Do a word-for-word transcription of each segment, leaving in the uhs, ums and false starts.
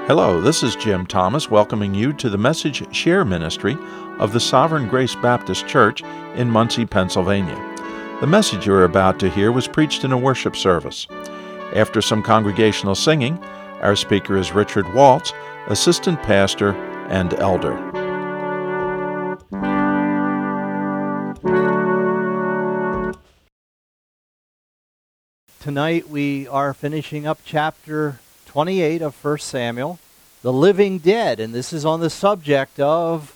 Hello, this is Jim Thomas welcoming you to the Message Share Ministry of the Sovereign Grace Baptist Church in Muncie, Pennsylvania. The message you're about to hear was preached in a worship service. After some congregational singing, our speaker is Richard Waltz, assistant pastor and elder. Tonight we are finishing up chapter twenty-eight of First Samuel, the living dead, and this is on the subject of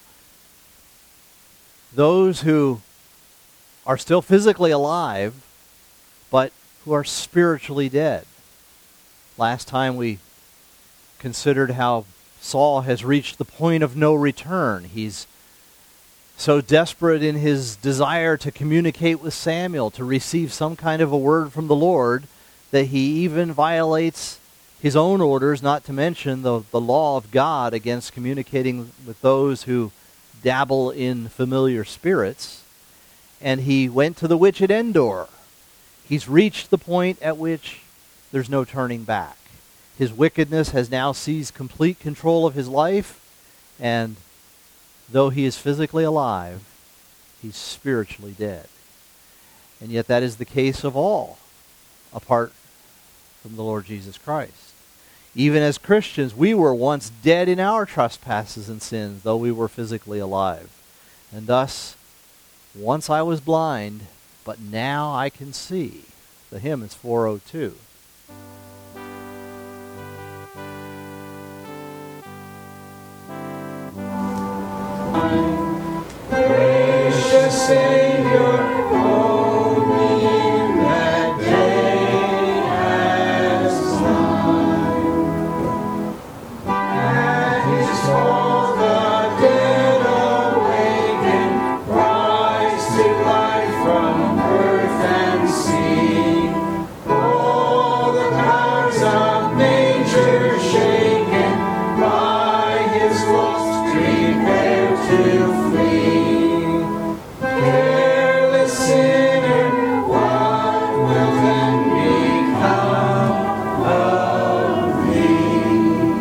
those who are still physically alive, but who are spiritually dead. Last time we considered how Saul has reached the point of no return. He's so desperate in his desire to communicate with Samuel, to receive some kind of a word from the Lord, that he even violates his own orders, not to mention the, the law of God against communicating with those who dabble in familiar spirits. And he went to the witch at Endor. He's reached the point at which there's no turning back. His wickedness has now seized complete control of his life, and though he is physically alive, he's spiritually dead. And yet that is the case of all, apart from the Lord Jesus Christ. Even as Christians, we were once dead in our trespasses and sins, though we were physically alive. And thus, once I was blind, but now I can see. The hymn is four oh two. Gracious Savior, hold me in that day as mine. At His call the dead awaken, rise to life from earth and sea. All the powers of nature shaken, by His lost prepare to flee. Careless sinner, what will then become of thee?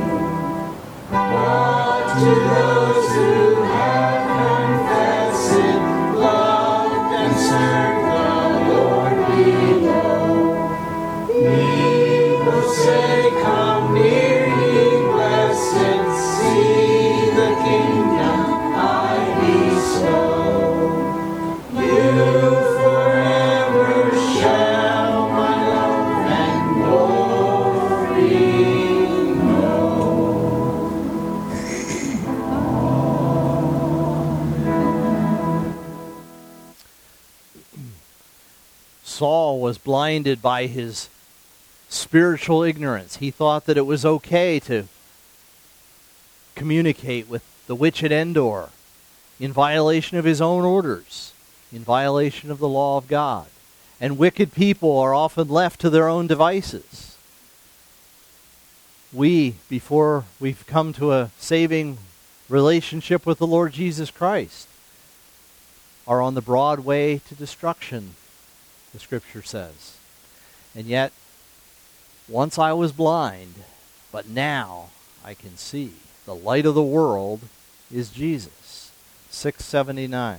But to those who have confessed, loved and served the Lord below, He will say, come near, ye blessed, see the kingdom I bestow. You forever shall my love and glory know. Saul was blinded by his spiritual ignorance. He thought that it was okay to communicate with the witch at Endor in violation of his own orders, in violation of the law of God. And wicked people are often left to their own devices. We, before we've come to a saving relationship with the Lord Jesus Christ, are on the broad way to destruction, the Scripture says. And yet, once I was blind, but now I can see. The light of the world is Jesus. six seventy-nine.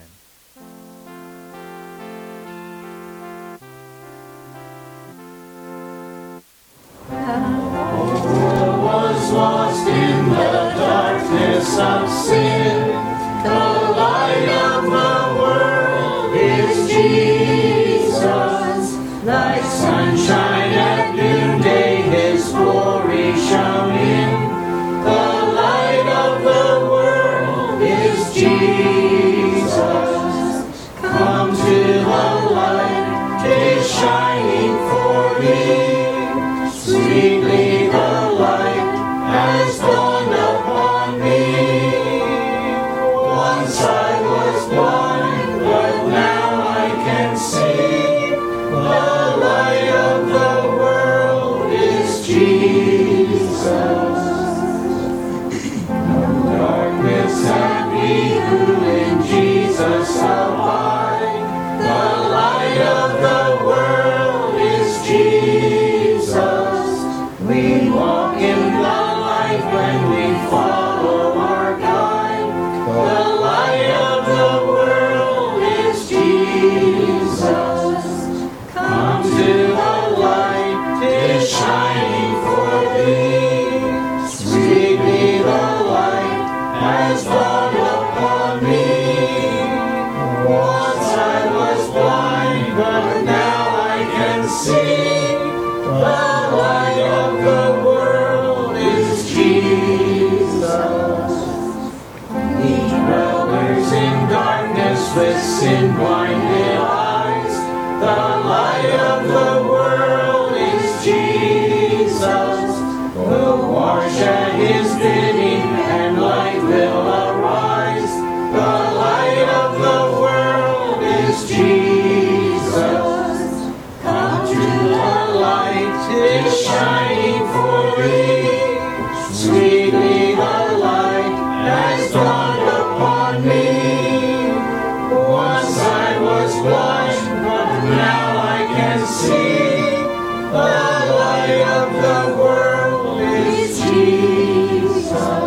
Was lost in the darkness of sin. The light of the world is Jesus. Like sunshine at noonday, His glory shone in. The light of the world is Jesus. Come to the light, 'tis shining for me. Sweetly the light has dawned upon me. Once I was blind, but now I can see. The light of the world is Jesus. No darkness have we who in Jesus abide. The light of the world is Jesus. sin blinded eyes. The light of the world is Jesus, who wash at his bidding, and light will arise. The light of the world is Jesus. Come to the light, it is shining for thee. Sweetly the light has dawned upon me. Once I was blind, but now I can see. The light of the world is Jesus.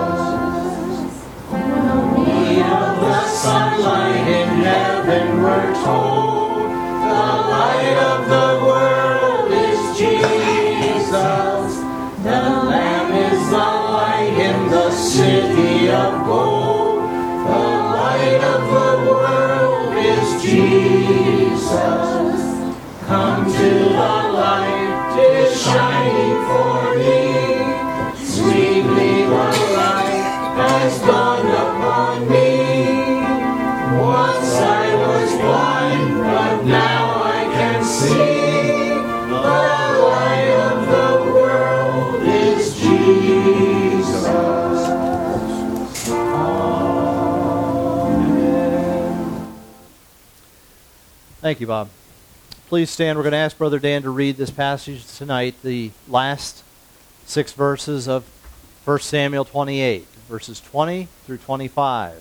No need of the sunlight in heaven, we're told. The light of the world is Jesus. The Lamb is the light in the city of gold. The light of the world is Jesus. Come to the light, it is shining for thee. Sweetly the light has dawned upon me. Once I was blind, but now I can see. The light of the world is Jesus. Thank you, Bob. Please stand. We're going to ask Brother Dan to read this passage tonight, the last six verses of First Samuel twenty-eight, verses twenty through twenty-five.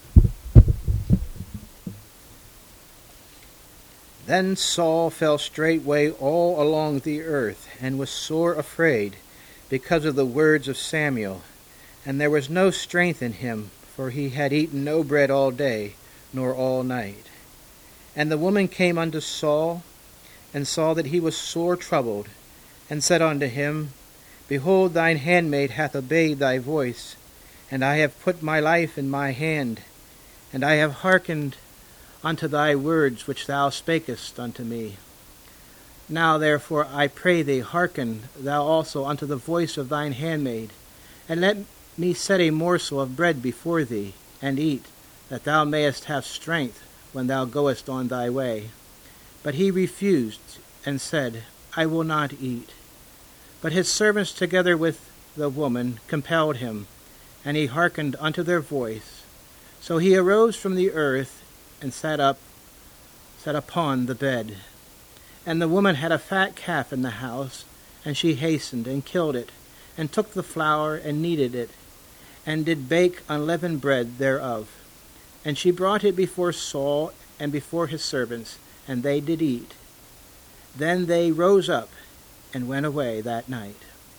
Then Saul fell straightway all along the earth, and was sore afraid, because of the words of Samuel. And there was no strength in him, for he had eaten no bread all day, nor all night. And the woman came unto Saul, and saw that he was sore troubled, and said unto him, Behold, thine handmaid hath obeyed thy voice, and I have put my life in my hand, and I have hearkened unto thy words which thou spakest unto me. Now therefore I pray thee, hearken thou also unto the voice of thine handmaid, and let me set a morsel of bread before thee, and eat, that thou mayest have strength when thou goest on thy way. But he refused, and said, I will not eat. But his servants together with the woman compelled him, and he hearkened unto their voice. So he arose from the earth, and sat up, sat upon the bed. And the woman had a fat calf in the house, and she hastened, and killed it, and took the flour, and kneaded it, and did bake unleavened bread thereof. And she brought it before Saul, and before his servants, and they did eat. Then they rose up, and went away that night.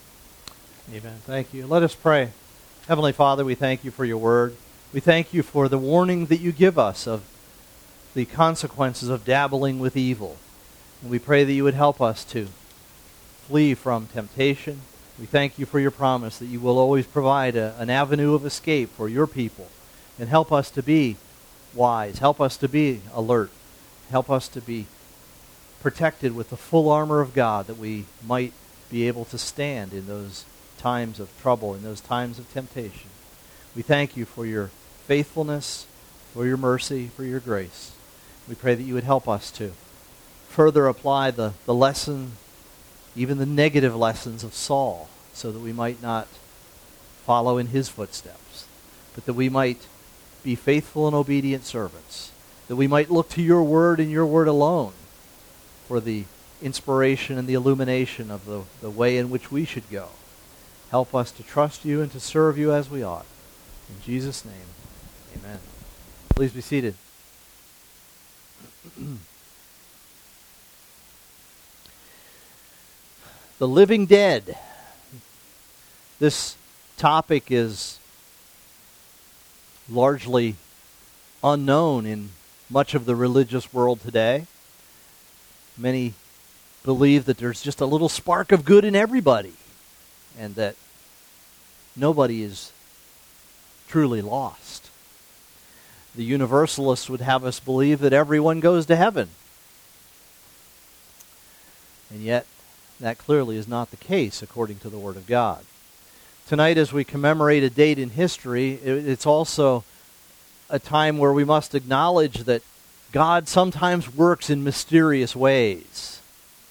Amen. Thank you. Let us pray. Heavenly Father, we thank you for your word. We thank you for the warning that you give us of the consequences of dabbling with evil. And we pray that you would help us to flee from temptation. We thank you for your promise that you will always provide a, an avenue of escape for your people. And help us to be wise. Help us to be alert. Help us to be protected with the full armor of God, that we might be able to stand in those times of trouble, in those times of temptation. We thank you for your faithfulness, for your mercy, for your grace. We pray that you would help us to further apply the, the lesson, even the negative lessons of Saul, so that we might not follow in his footsteps, but that we might be faithful and obedient servants, that we might look to your word and your word alone for the inspiration and the illumination of the, the way in which we should go. Help us to trust you and to serve you as we ought. In Jesus' name, amen. Please be seated. The living dead. This topic is largely unknown in much of the religious world today. Many believe that there's just a little spark of good in everybody, and that nobody is truly lost. The Universalists would have us believe that everyone goes to heaven. And yet, that clearly is not the case according to the Word of God. Tonight, as we commemorate a date in history, it's also a time where we must acknowledge that God sometimes works in mysterious ways.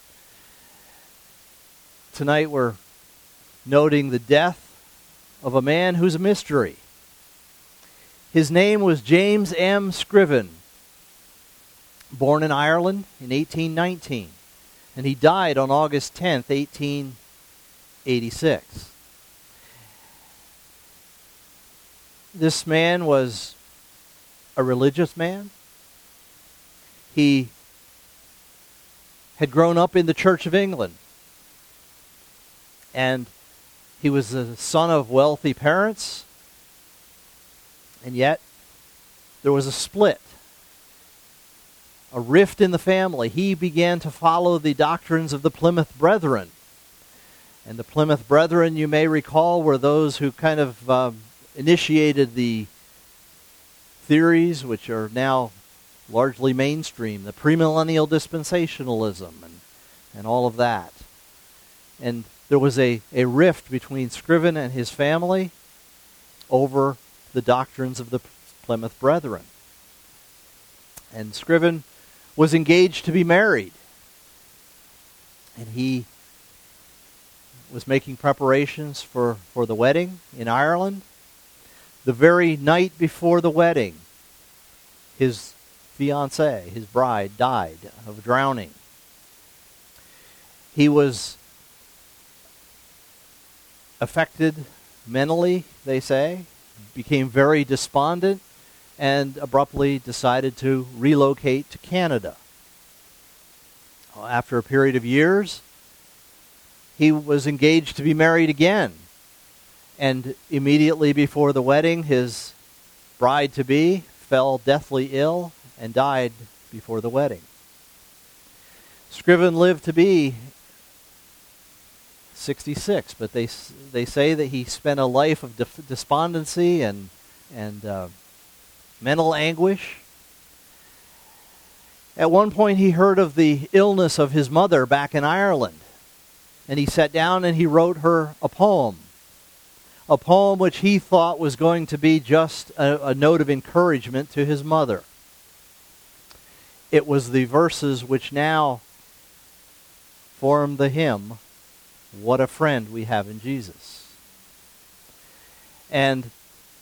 Tonight we're noting the death of a man who's a mystery. His name was James M. Scriven, born in Ireland in eighteen nineteen, and he died on August tenth, eighteen eighty-six. This man was a religious man. He had grown up in the Church of England, and he was the son of wealthy parents, and yet there was a split, a rift in the family. He began to follow the doctrines of the Plymouth Brethren. And the Plymouth Brethren, you may recall, were those who kind of uh, initiated the theories which are now largely mainstream, the premillennial dispensationalism and, and all of that. And there was a, a rift between Scriven and his family over the doctrines of the Plymouth Brethren. And Scriven was engaged to be married. And he was making preparations for, for the wedding in Ireland. The very night before the wedding, his fiancée, his bride, died of drowning. He was affected mentally, they say, became very despondent, and abruptly decided to relocate to Canada. After a period of years, he was engaged to be married again. And immediately before the wedding, his bride-to-be fell deathly ill and died before the wedding. Scriven lived to be sixty-six, but they they say that he spent a life of def- despondency and and uh, mental anguish. At one point, he heard of the illness of his mother back in Ireland, and he sat down and he wrote her a poem, a poem which he thought was going to be just a, a note of encouragement to his mother. It was the verses which now form the hymn, "What a Friend We Have in Jesus." And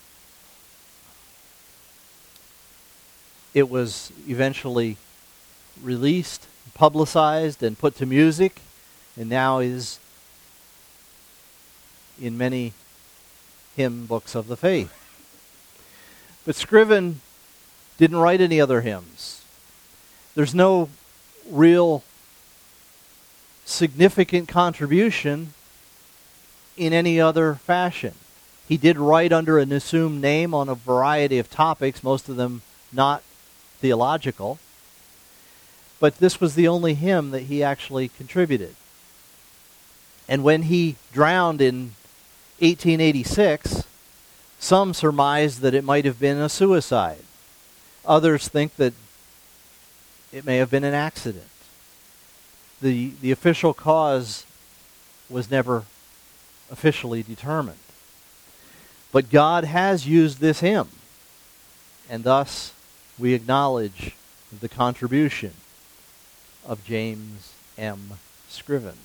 it was eventually released, publicized, and put to music, and now is in many hymn books of the faith. But Scriven didn't write any other hymns. There's no real significant contribution in any other fashion. He did write under an assumed name on a variety of topics, most of them not theological. But this was the only hymn that he actually contributed. And when he drowned in eighteen eighty-six, some surmised that it might have been a suicide. Others think that it may have been an accident. The, the official cause was never officially determined. But God has used this hymn, and thus we acknowledge the contribution of James M. Scriven.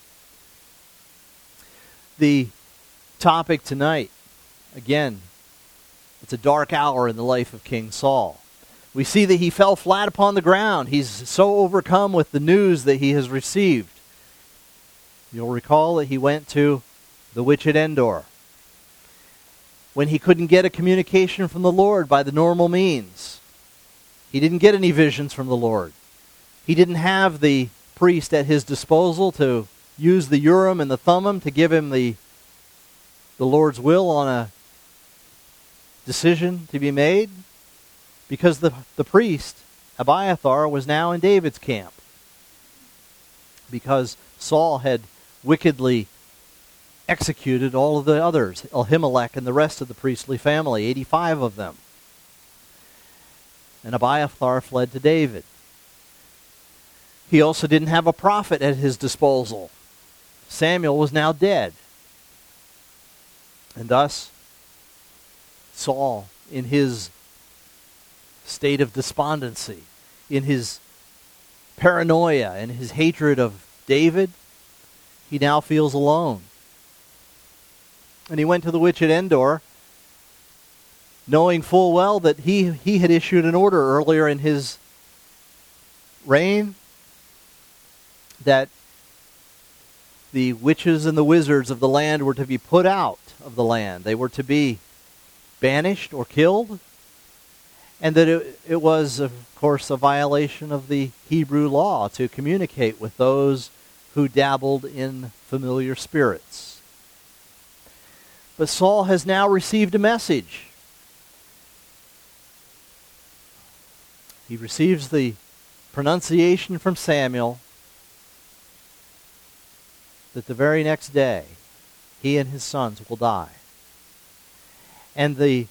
The topic tonight, again, it's a dark hour in the life of King Saul. We see that he fell flat upon the ground. He's so overcome with the news that he has received. You'll recall that he went to the witch at Endor when he couldn't get a communication from the Lord by the normal means. He didn't get any visions from the Lord. He didn't have the priest at his disposal to use the Urim and the Thummim to give him the, the Lord's will on a decision to be made, because the, the priest, Abiathar, was now in David's camp, because Saul had wickedly executed all of the others, Ahimelech and the rest of the priestly family, eighty-five of them. And Abiathar fled to David. He also didn't have a prophet at his disposal. Samuel was now dead. And thus, Saul, in his state of despondency, in his paranoia and his hatred of David, he now feels alone. And he went to the witch at Endor, knowing full well that he, he had issued an order earlier in his reign that the witches and the wizards of the land were to be put out of the land. They were to be banished or killed. And that it, it was, of course, a violation of the Hebrew law to communicate with those who dabbled in familiar spirits. But Saul has now received a message. He receives the pronunciation from Samuel that the very next day he and his sons will die. And the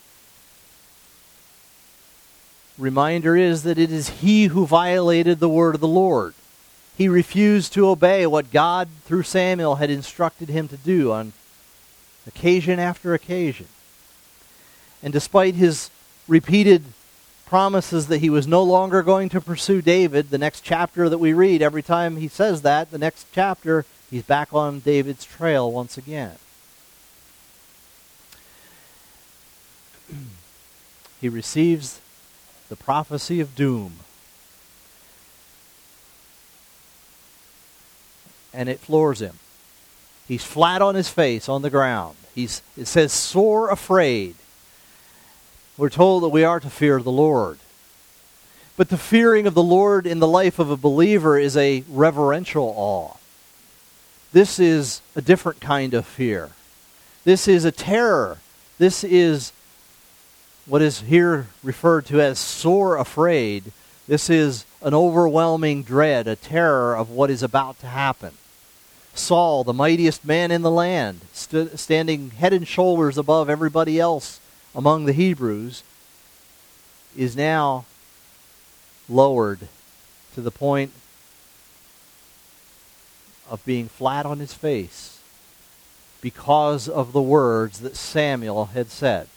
reminder is that it is he who violated the word of the Lord. He refused to obey what God, through Samuel, had instructed him to do on occasion after occasion. And despite his repeated promises that he was no longer going to pursue David, the next chapter that we read, every time he says that, the next chapter, he's back on David's trail once again. He receives the prophecy of doom. And it floors him. He's flat on his face on the ground. He's, it says, sore afraid. We're told that we are to fear the Lord. But the fearing of the Lord in the life of a believer is a reverential awe. This is a different kind of fear. This is a terror. This is what is here referred to as sore afraid. This is an overwhelming dread, a terror of what is about to happen. Saul, the mightiest man in the land, st- standing head and shoulders above everybody else among the Hebrews, is now lowered to the point of being flat on his face because of the words that Samuel had said.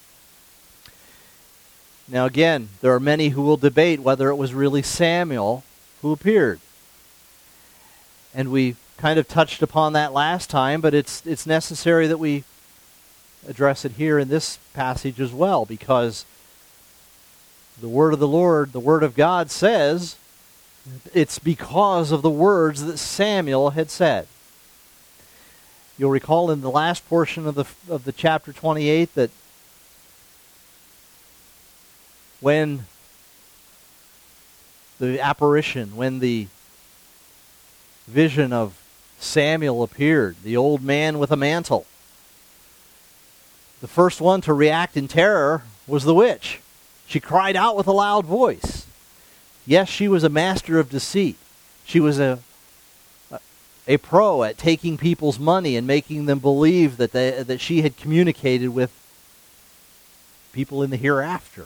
Now again, there are many who will debate whether it was really Samuel who appeared. And we kind of touched upon that last time, but it's it's necessary that we address it here in this passage as well, because the word of the Lord, the word of God says it's because of the words that Samuel had said. You'll recall in the last portion of the of the chapter twenty-eight that when the apparition, when the vision of Samuel appeared, the old man with a mantle, the first one to react in terror was the witch. She cried out with a loud voice. Yes, she was a master of deceit. She was a a pro at taking people's money and making them believe that they, that she had communicated with people in the hereafter.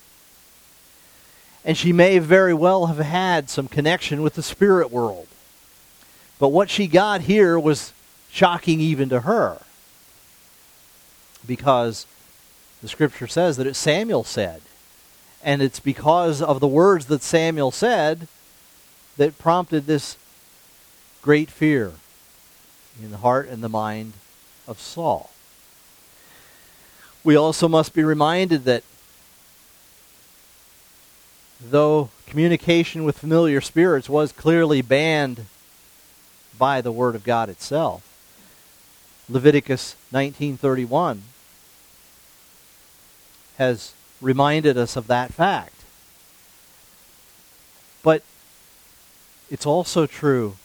And she may very well have had some connection with the spirit world. But what she got here was shocking even to her, because the scripture says that it's Samuel said. And it's because of the words that Samuel said that prompted this great fear in the heart and the mind of Saul. We also must be reminded that though communication with familiar spirits was clearly banned by the Word of God itself, Leviticus nineteen thirty-one has reminded us of that fact. But it's also true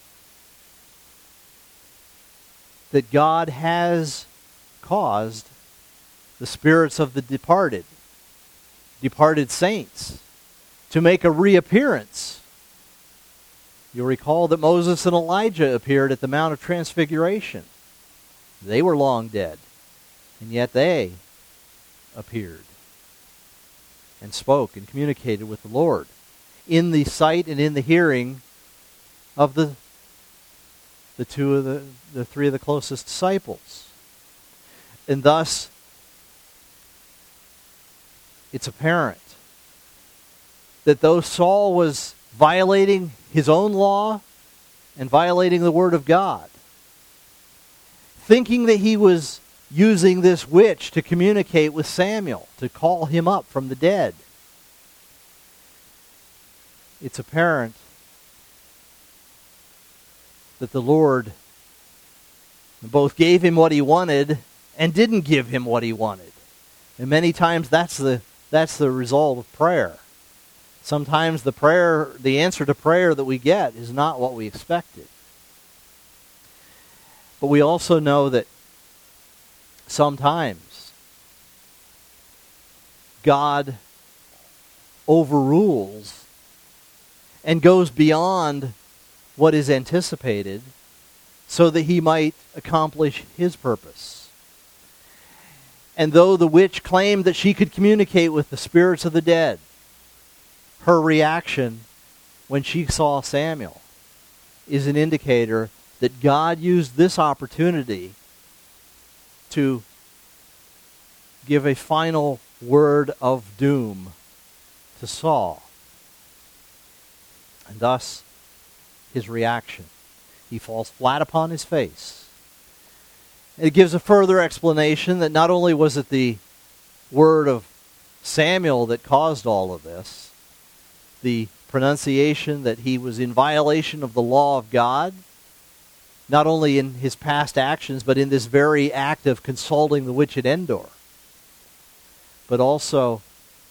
that God has caused the spirits of the departed, departed saints, to make a reappearance. You'll recall that Moses and Elijah appeared at the Mount of Transfiguration. They were long dead, and yet they appeared and spoke and communicated with the Lord in the sight and in the hearing of the the two of the, the three of the closest disciples. And thus, it's apparent that though Saul was violating his own law and violating the Word of God, thinking that he was using this witch to communicate with Samuel, to call him up from the dead, it's apparent that the Lord both gave him what he wanted and didn't give him what he wanted. And many times that's the that's the result of prayer. Sometimes the prayer, the answer to prayer that we get is not what we expected. But we also know that sometimes God overrules and goes beyond what is anticipated so that he might accomplish his purpose. And though the witch claimed that she could communicate with the spirits of the dead, her reaction when she saw Samuel is an indicator that God used this opportunity to give a final word of doom to Saul. And thus, his reaction. He falls flat upon his face. It gives a further explanation that not only was it the word of Samuel that caused all of this, the pronunciation that he was in violation of the law of God, not only in his past actions, but in this very act of consulting the witch at Endor, but also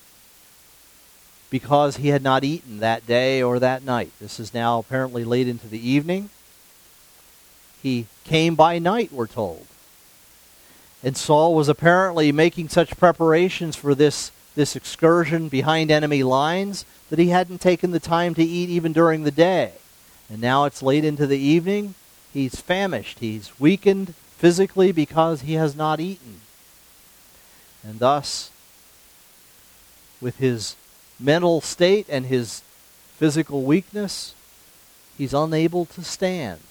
because he had not eaten that day or that night. This is now apparently late into the evening. He came by night, we're told. And Saul was apparently making such preparations for this, this excursion behind enemy lines that he hadn't taken the time to eat even during the day. And now it's late into the evening. He's famished. He's weakened physically because he has not eaten. And thus, with his mental state and his physical weakness, he's unable to stand.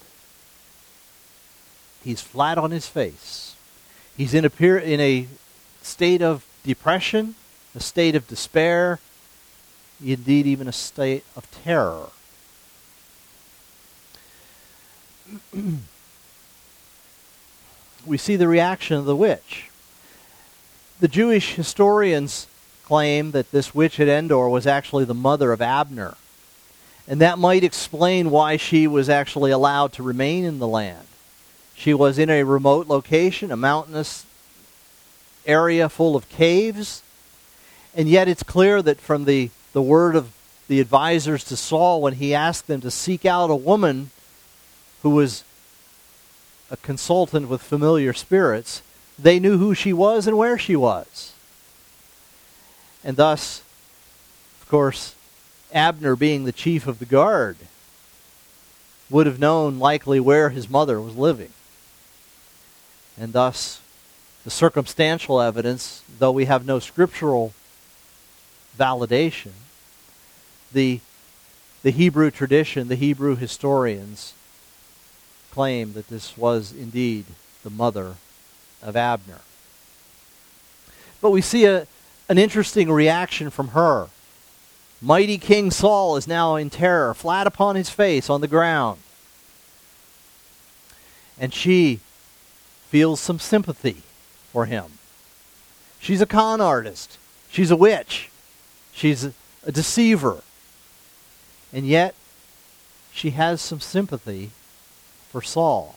He's flat on his face. He's in a, peri- in a state of depression, a state of despair, indeed even a state of terror. We see the reaction of the witch. The Jewish historians claim that this witch at Endor was actually the mother of Abner. And that might explain why she was actually allowed to remain in the land. She was in a remote location, a mountainous area full of caves. And yet it's clear that from the, the word of the advisors to Saul, when he asked them to seek out a woman who was a consultant with familiar spirits, they knew who she was and where she was. And thus, of course, Abner, being the chief of the guard, would have known likely where his mother was living. And thus, the circumstantial evidence, though we have no scriptural validation, the, the Hebrew tradition, the Hebrew historians claim that this was indeed the mother of Abner. But we see a, an interesting reaction from her. Mighty King Saul is now in terror, flat upon his face on the ground. And she feels some sympathy for him. She's a con artist. She's a witch. She's a, a deceiver. And yet, she has some sympathy for Saul.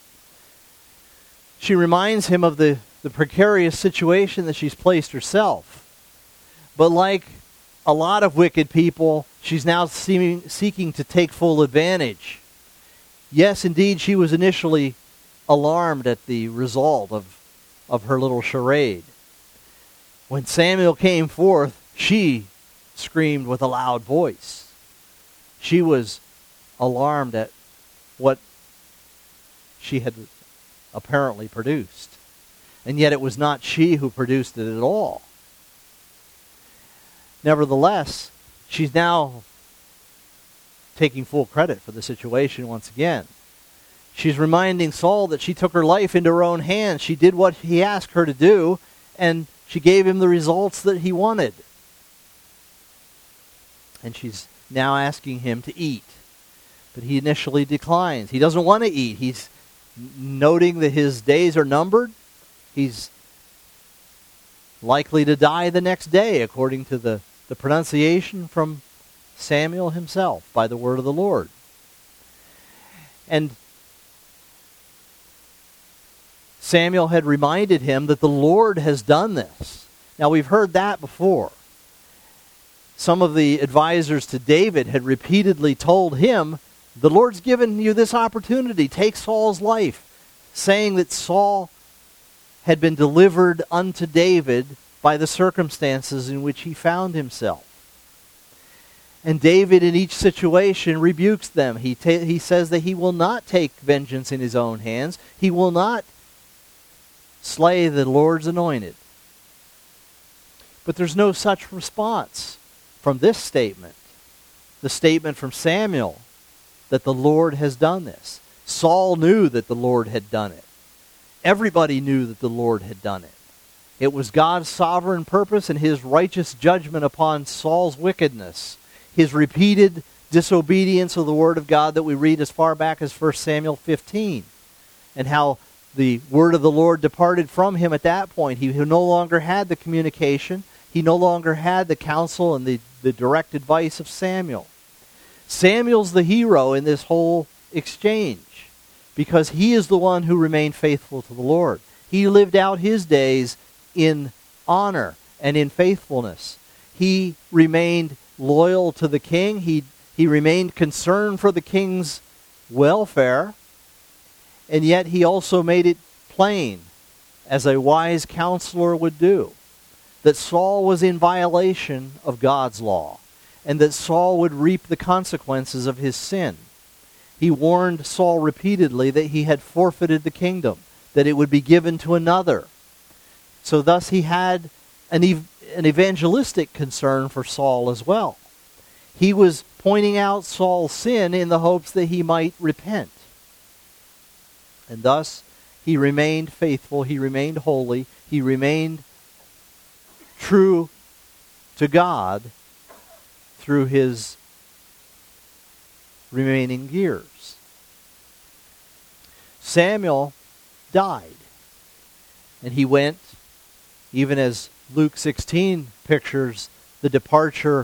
She reminds him of the, the precarious situation that she's placed herself. But like a lot of wicked people, she's now seeming, seeking to take full advantage. Yes, indeed, she was initially alarmed at the result of, of her little charade. When Samuel came forth, she screamed with a loud voice. She was alarmed at what she had apparently produced. And yet it was not she who produced it at all. Nevertheless, she's now taking full credit for the situation once again. She's reminding Saul that she took her life into her own hands. She did what he asked her to do, and she gave him the results that he wanted. And she's now asking him to eat. But he initially declines. He doesn't want to eat. He's noting that his days are numbered. He's likely to die the next day, according to the, the pronunciation from Samuel himself by the word of the Lord. And Samuel had reminded him that the Lord has done this. Now, we've heard that before. Some of the advisors to David had repeatedly told him, the Lord's given you this opportunity. Take Saul's life, saying that Saul had been delivered unto David by the circumstances in which he found himself. And David in each situation rebukes them. He, ta- he says that he will not take vengeance in his own hands. He will not slay the Lord's anointed. But there's no such response from this statement. The statement from Samuel that the Lord has done this. Saul knew that the Lord had done it. Everybody knew that the Lord had done it. It was God's sovereign purpose and his righteous judgment upon Saul's wickedness, his repeated disobedience of the word of God that we read as far back as First Samuel fifteen, and how the word of the Lord departed from him at that point. He no longer had the communication. He no longer had the counsel and the, the direct advice of Samuel. Samuel's the hero in this whole exchange because he is the one who remained faithful to the Lord. He lived out his days in honor and in faithfulness. He remained loyal to the king. He, he remained concerned for the king's welfare. And yet he also made it plain, as a wise counselor would do, that Saul was in violation of God's law, and that Saul would reap the consequences of his sin. He warned Saul repeatedly that he had forfeited the kingdom, that it would be given to another. So thus he had an, ev- an evangelistic concern for Saul as well. He was pointing out Saul's sin in the hopes that he might repent. And thus he remained faithful, he remained holy, he remained true to God through his remaining years. Samuel died, and he went, even as Luke sixteen pictures the departure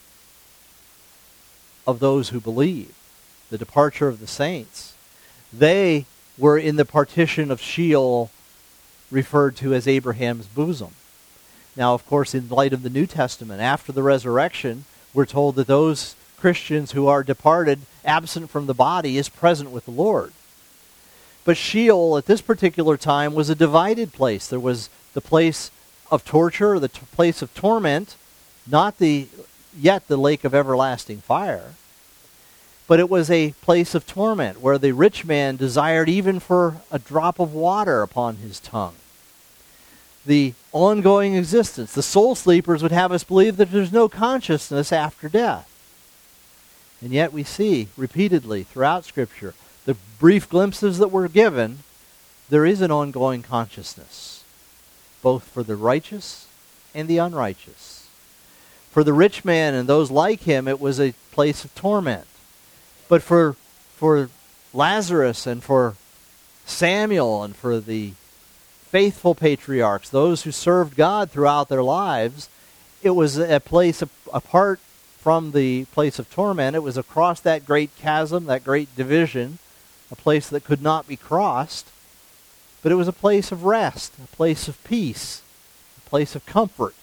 of those who believe, the departure of the saints. They were in the partition of Sheol, referred to as Abraham's bosom. Now, of course, in light of the New Testament, after the resurrection, we're told that those Christians who are departed, absent from the body, is present with the Lord. But Sheol, at this particular time, was a divided place. There was the place of torture, the t- place of torment, not the yet the lake of everlasting fire, but it was a place of torment where the rich man desired even for a drop of water upon his tongue. The ongoing existence. The soul sleepers would have us believe that there's no consciousness after death. And yet we see repeatedly throughout Scripture, the brief glimpses that were given, there is an ongoing consciousness, both for the righteous and the unrighteous. For the rich man and those like him, it was a place of torment. But for, for Lazarus and for Samuel and for the faithful patriarchs, those who served God throughout their lives, it was a place apart from the place of torment. It was across that great chasm, that great division, a place that could not be crossed. But it was a place of rest, a place of peace, a place of comfort.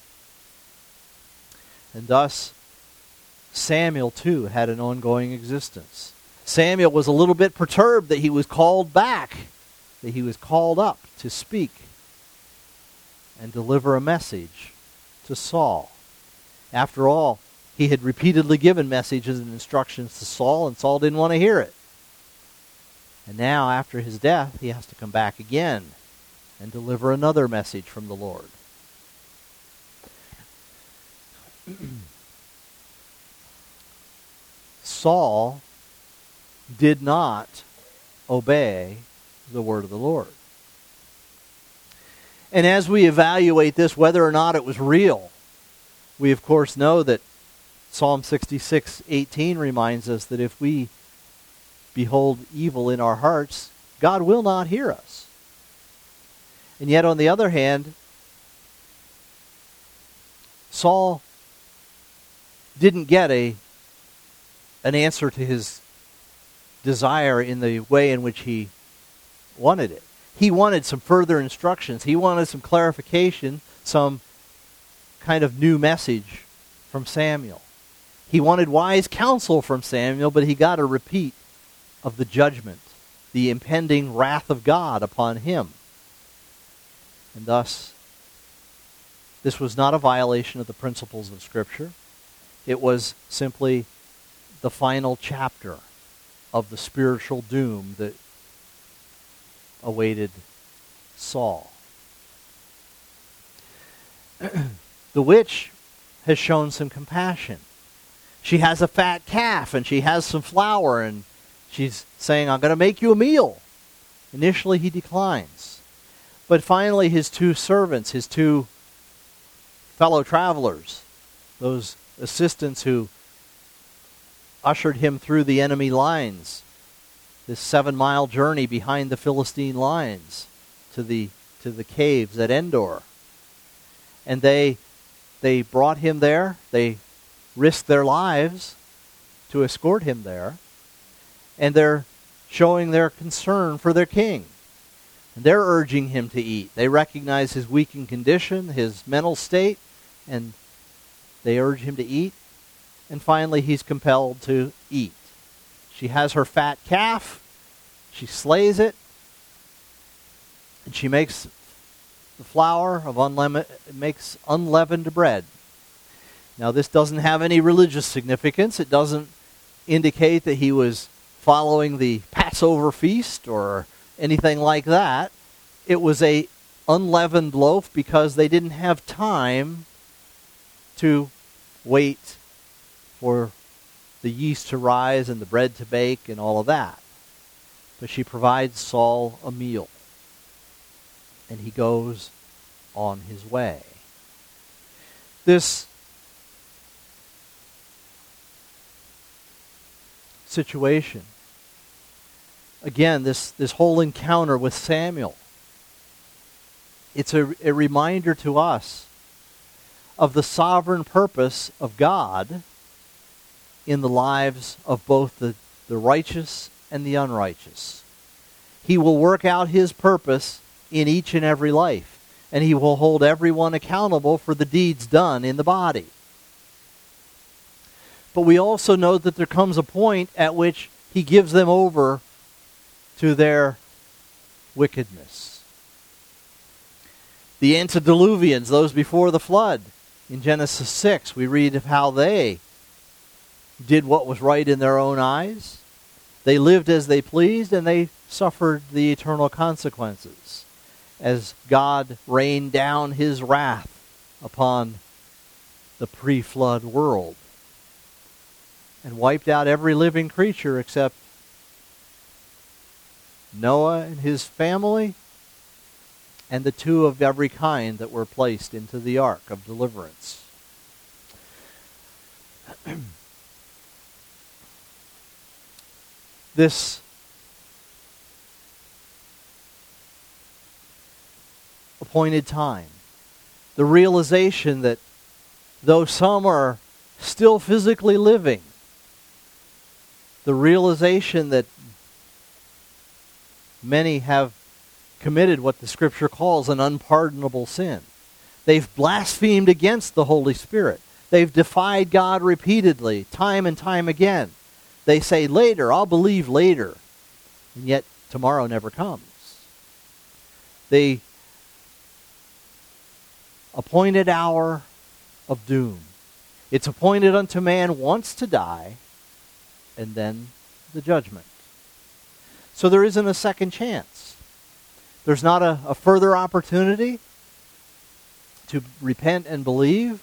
And thus, Samuel, too, had an ongoing existence. Samuel was a little bit perturbed that he was called back, that he was called up to speak and deliver a message to Saul. After all, he had repeatedly given messages and instructions to Saul, and Saul didn't want to hear it. And now, after his death, he has to come back again and deliver another message from the Lord. Saul did not obey the word of the Lord. And as we evaluate this, whether or not it was real, we of course know that Psalm sixty-six eighteen reminds us that if we behold evil in our hearts, God will not hear us. And yet, on the other hand, Saul didn't get a an answer to his desire in the way in which he wanted it. He wanted some further instructions. He wanted some clarification, some kind of new message from Samuel. He wanted wise counsel from Samuel, but he got a repeat of the judgment, the impending wrath of God upon him. And thus, this was not a violation of the principles of Scripture. It was simply the final chapter of the spiritual doom that awaited Saul. The witch has shown some compassion. She has a fat calf and she has some flour and she's saying, I'm going to make you a meal. Initially he declines. But finally his two servants, his two fellow travelers, those assistants who ushered him through the enemy lines, this seven-mile journey behind the Philistine lines to the to the caves at Endor. And they they brought him there. They risked their lives to escort him there. And they're showing their concern for their king. And they're urging him to eat. They recognize his weakened condition, his mental state, and they urge him to eat. And finally, he's compelled to eat. She has her fat calf. She slays it. And she makes the flour of unleavened, makes unleavened bread. Now, this doesn't have any religious significance. It doesn't indicate that he was following the Passover feast or anything like that. It was a unleavened loaf because they didn't have time to wait for the yeast to rise and the bread to bake and all of that. But she provides Saul a meal. And he goes on his way. This situation, again, this, this whole encounter with Samuel, it's a, a reminder to us of the sovereign purpose of God in the lives of both the, the righteous and the unrighteous. He will work out his purpose in each and every life, and he will hold everyone accountable for the deeds done in the body. But we also know that there comes a point at which he gives them over to their wickedness. The antediluvians, those before the flood, in Genesis six, we read of how they did what was right in their own eyes. They lived as they pleased, and they suffered the eternal consequences as God rained down his wrath upon the pre-flood world and wiped out every living creature except Noah and his family and the two of every kind that were placed into the ark of deliverance. This appointed time, the realization that though some are still physically living, the realization that many have committed what the Scripture calls an unpardonable sin. They've blasphemed against the Holy Spirit. They've defied God repeatedly, time and time again. They say, later, I'll believe later. And yet, tomorrow never comes. The appointed hour of doom. It's appointed unto man once to die, and then the judgment. So there isn't a second chance. There's not a, a further opportunity to repent and believe.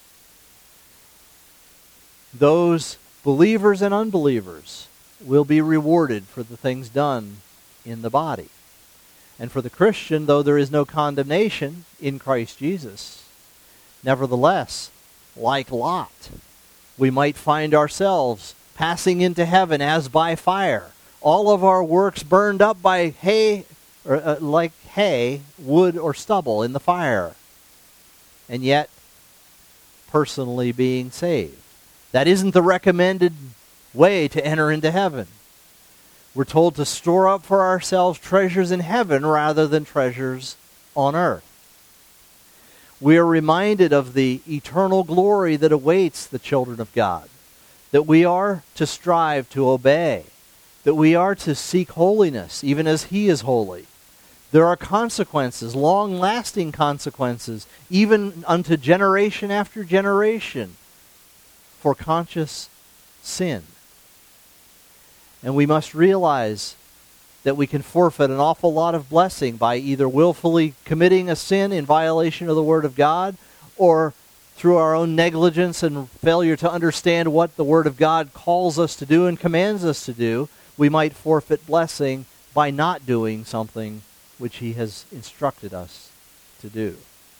Those believers and unbelievers will be rewarded for the things done in the body. And for the Christian, though there is no condemnation in Christ Jesus, nevertheless, like Lot, We might find ourselves passing into heaven as by fire. All of our works burned up by hay, or, uh, like hay, wood, or stubble in the fire. And yet, personally being saved. That isn't the recommended way to enter into heaven. We're told to store up for ourselves treasures in heaven rather than treasures on earth. We are reminded of the eternal glory that awaits the children of God, that we are to strive to obey, that we are to seek holiness, even as He is holy. There are consequences, long-lasting consequences, even unto generation after generation, for conscious sin. And we must realize that we can forfeit an awful lot of blessing by either willfully committing a sin in violation of the Word of God, or through our own negligence and failure to understand what the Word of God calls us to do and commands us to do, we might forfeit blessing by not doing something which He has instructed us to do.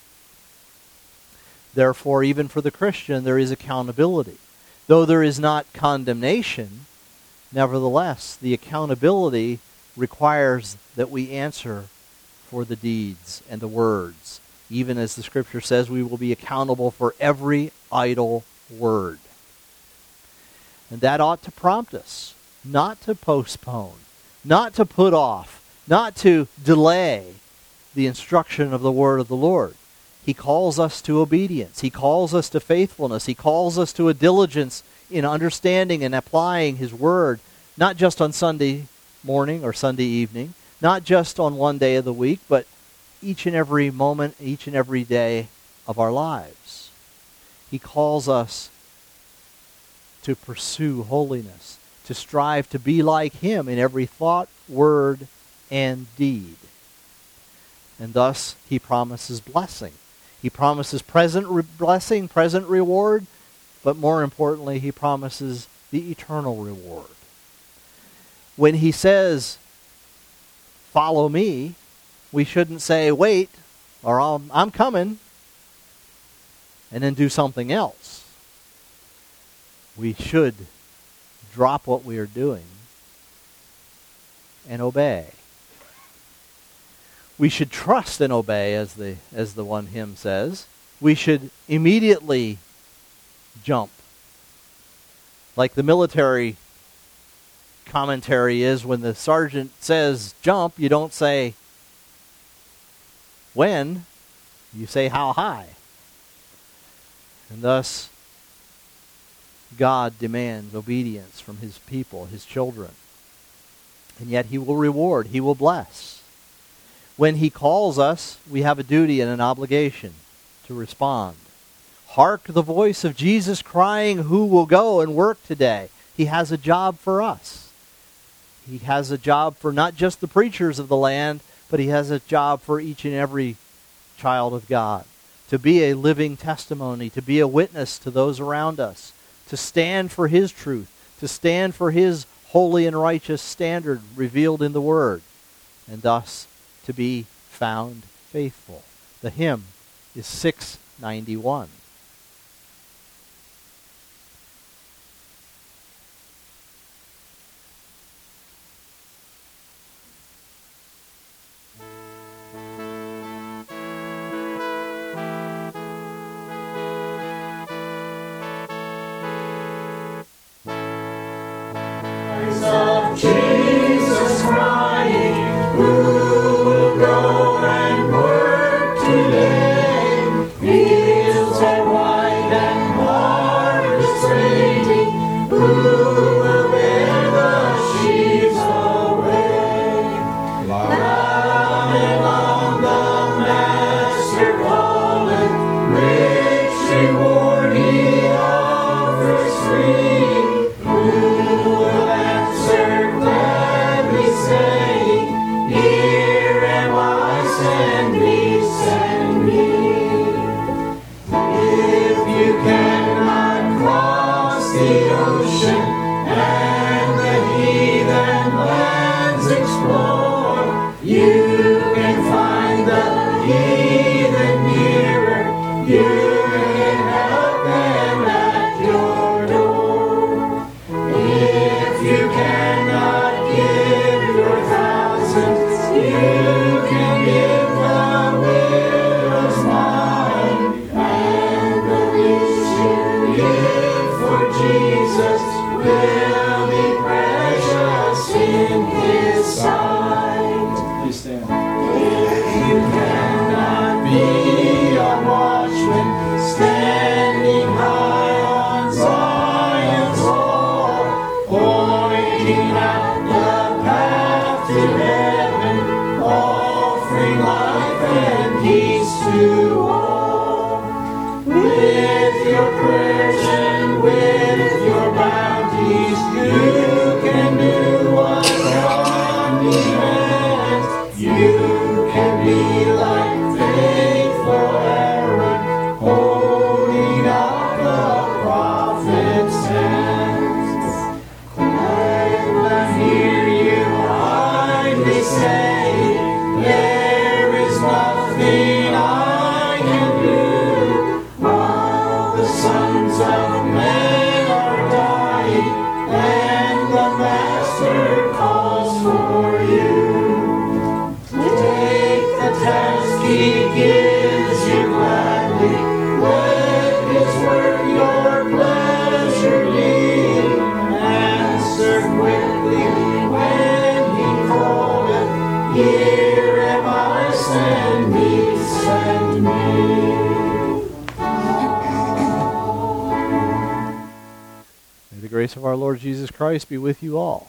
Therefore, even for the Christian, there is accountability. Though there is not condemnation, nevertheless, the accountability requires that we answer for the deeds and the words. Even as the Scripture says, we will be accountable for every idle word. And that ought to prompt us not to postpone, not to put off, not to delay the instruction of the word of the Lord. He calls us to obedience. He calls us to faithfulness. He calls us to a diligence in understanding and applying His word, not just on Sunday morning or Sunday evening, not just on one day of the week, but each and every moment, each and every day of our lives. He calls us to pursue holiness, to strive to be like Him in every thought, word, and deed. And thus, He promises blessing. He promises present re- blessing, present reward, but more importantly, He promises the eternal reward. When He says, "Follow me," we shouldn't say, "Wait," or "I'm, I'm coming," and then do something else. We should drop what we are doing and obey. We should trust and obey, as the as the one hymn says. We should immediately jump. Like the military commentary is, when the sergeant says jump, you don't say when, you say how high. And thus, God demands obedience from His people, His children. And yet He will reward, He will bless. When He calls us, we have a duty and an obligation to respond. Hark the voice of Jesus crying, "Who will go and work today?" He has a job for us. He has a job for not just the preachers of the land, but He has a job for each and every child of God. To be a living testimony, to be a witness to those around us, to stand for His truth, to stand for His holy and righteous standard revealed in the Word, and thus to be found faithful. The hymn is six ninety-one. Of Jesus crying, "Who will go and work today? Fields are wide and harvest ready. Who will bear the sheaves away? Loud and long the Master calleth, rich reward He offers free. Who will answer when up to heaven, offering life and peace to all. With your prayers and with your bounties, you can do what God demands. You can be like faithful Aaron, holding up the prophet's hands. When I hear you idly say, there is nothing I can do, while the sons of men are dying, and the Master calls for you. Take the task he gives you gladly, let his word your pleasure be. Answer quickly when he calleth, here am I, send me, send me. May the grace of our Lord Jesus Christ be with you all.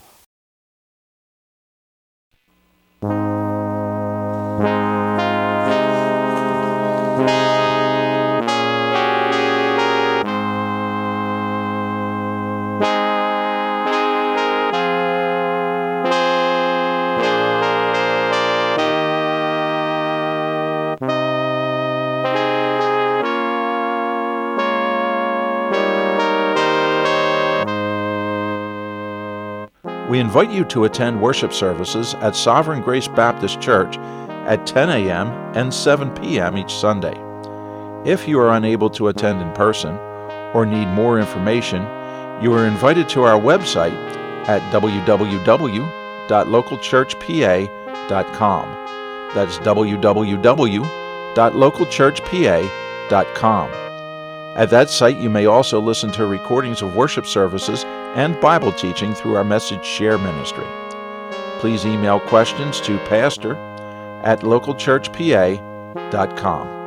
We invite you to attend worship services at Sovereign Grace Baptist Church at ten a.m. and seven p.m. each Sunday. If you are unable to attend in person or need more information, you are invited to our website at w w w dot local church p a dot com. That's w w w dot local church p a dot com. At that site, you may also listen to recordings of worship services and Bible teaching through our Message Share ministry. Please email questions to pastor at local church p a dot com.